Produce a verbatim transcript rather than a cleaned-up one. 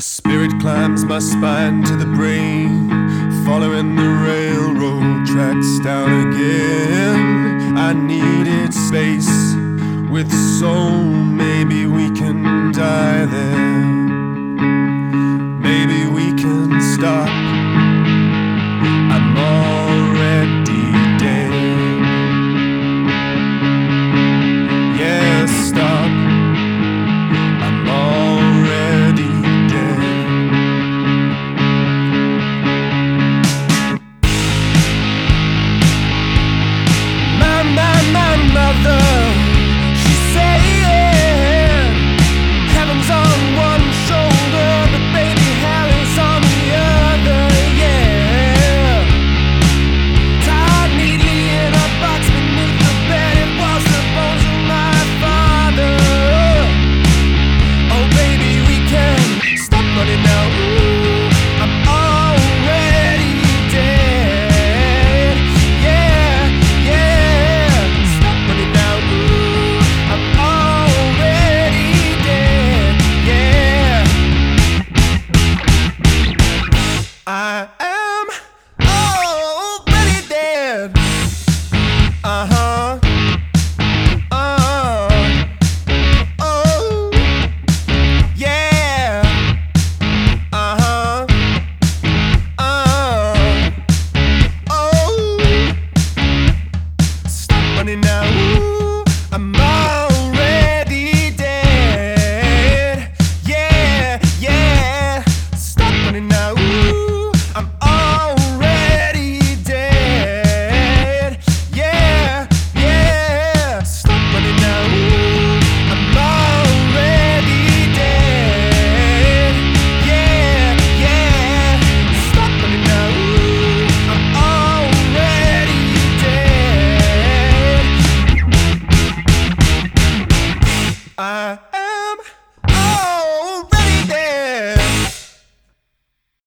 spirit climbs my spine to the brain, following the railroad tracks down again. I needed space with soul, maybe we can die there.